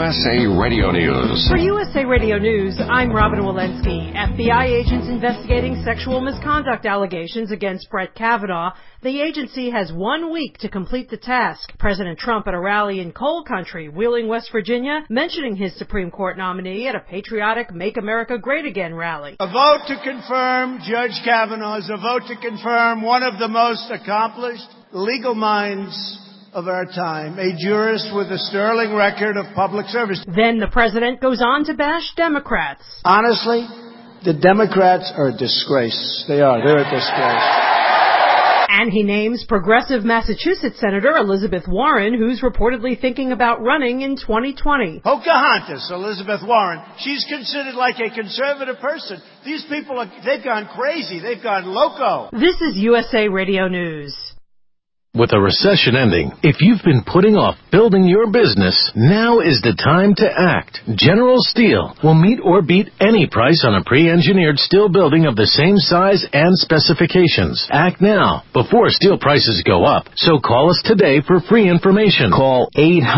USA Radio News. For USA Radio News, I'm Robin Walensky. FBI agents investigating sexual misconduct allegations against Brett Kavanaugh. The agency has 1 week to complete the task. President Trump at a rally in coal country, Wheeling, West Virginia, mentioning his Supreme Court nominee at a patriotic Make America Great Again rally. A vote to confirm Judge Kavanaugh is a vote to confirm one of the most accomplished legal minds of our time, a jurist with a sterling record of public service. Then the president goes on to bash Democrats. Honestly, the Democrats are a disgrace. They are. They're a disgrace. And he names progressive Massachusetts Senator Elizabeth Warren, who's reportedly thinking about running in 2020. Pocahontas, Elizabeth Warren. She's considered like a conservative person. These people, they've gone crazy. They've gone loco. This is USA Radio News. With a recession ending, if you've been putting off building your business, now is the time to act. General Steel will meet or beat any price on a pre-engineered steel building of the same size and specifications. Act now, before steel prices go up. So call us today for free information. Call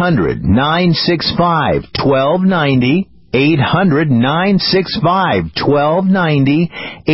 800-965-1290. 800-965-1290,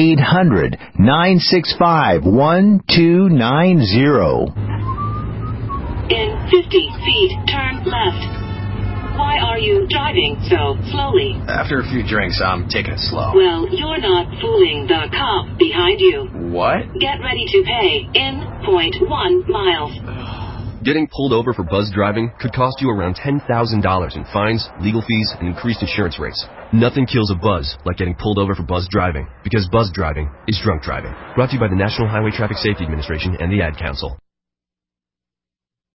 800-965-1290. In 50 feet, turn left. Why are you driving so slowly? After a few drinks, I'm taking it slow. Well, you're not fooling the cop behind you. What? Get ready to pay in 0.1 miles. Getting pulled over for buzz driving could cost you around $10,000 in fines, legal fees, and increased insurance rates. Nothing kills a buzz like getting pulled over for buzz driving, because buzz driving is drunk driving. Brought to you by the National Highway Traffic Safety Administration and the Ad Council.